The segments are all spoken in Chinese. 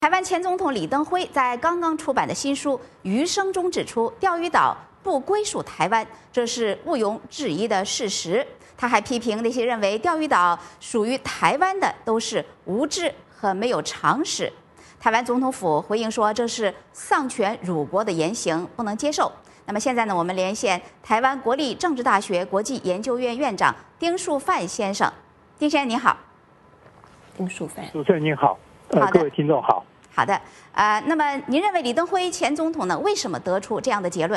台湾前总统李登辉在刚刚出版的新书《余生》中指出，钓鱼岛不归属台湾，这是毋庸置疑的事实。他还批评那些认为钓鱼岛属于台湾的都是无知和没有常识。台湾总统府回应说，这是丧权辱国的言行，不能接受。那么现在呢，我们连线台湾国立政治大学国际研究院院长丁树范先生。丁先生您好。 丁树范， 主持人您好，各位听众好。 好的，那么您认为李登辉前总统呢，为什么得出这样的结论？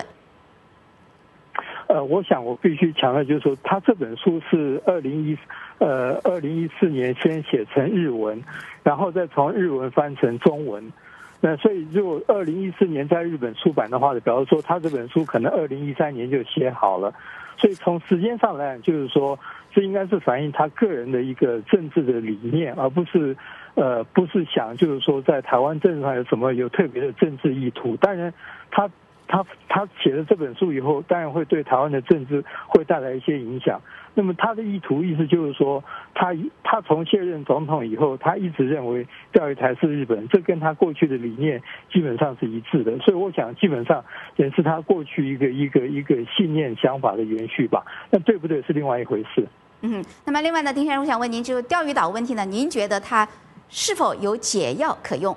我想我必须强调，就是说，他这本书是2014年先写成日文，然后再从日文翻成中文。那所以，如果2014年在日本出版的话，表示说他这本书可能2013年就写好了。所以从时间上来讲，就是说，这应该是反映他个人的一个政治的理念，而不是想就是说在台湾政治上有什么有特别的政治意图。当然，他写了这本书以后，当然会对台湾的政治会带来一些影响。那么他的意思就是说，他从卸任总统以后，他一直认为钓鱼台是日本，这跟他过去的理念基本上是一致的。所以我想，基本上也是他过去一个信念想法的延续吧。那对不对是另外一回事。 那么另外呢，丁先生，我想问您，就钓鱼岛问题呢，您觉得它是否有解药可用？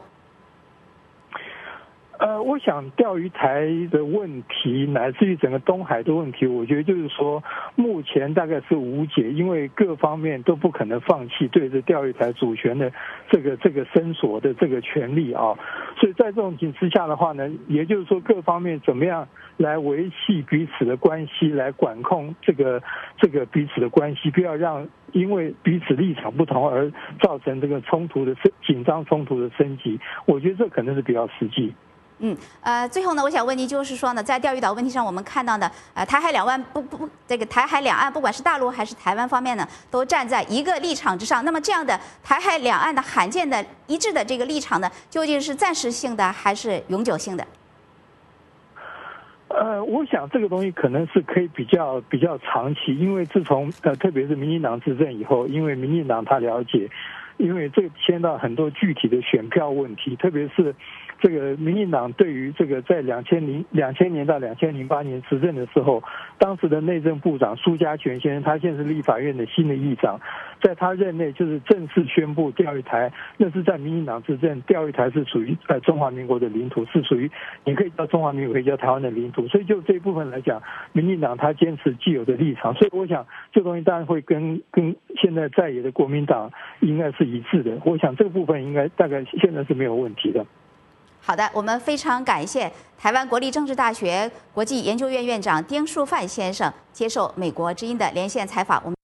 我想钓鱼台的问题，乃至于整个东海的问题，我觉得就是说，目前大概是无解，因为各方面都不可能放弃对着钓鱼台主权的这个伸索的这个权利啊。所以在这种情况之下的话呢，也就是说各方面怎么样来维系彼此的关系，来管控这个彼此的关系，不要让因为彼此立场不同而造成这个紧张冲突的升级。我觉得这可能是比较实际。 最后呢，我想问您，就是说呢，在钓鱼岛问题上，我们看到呢，台海两岸这个台海两岸，不管是大陆还是台湾方面呢，都站在一个立场之上。那么这样的台海两岸的罕见的一致的这个立场呢，究竟是暂时性的还是永久性的？ 我想这个东西可能是可以比较长期，因为自从特别是民进党执政以后，因为民进党他了解，因为这个牵到很多具体的选票问题，特别是这个民进党对于这个在2000年到2008年执政的时候，当时的内政部长苏家全先生，他现在是立法院的新的议长，在他任内就是正式宣布钓鱼台，那是在民进党执政，钓鱼台是属于中华民国的领土，是属于你可以叫中华民国，可以叫台湾的领土。所以就这一部分来讲，民进党他坚持既有的立场，所以我想这东西当然会跟现在在野的国民党应该是一致的。我想这个部分应该大概现在是没有问题的。 好的，我们非常感谢台湾国立政治大学国际研究院院长丁树范先生接受美国之音的连线采访。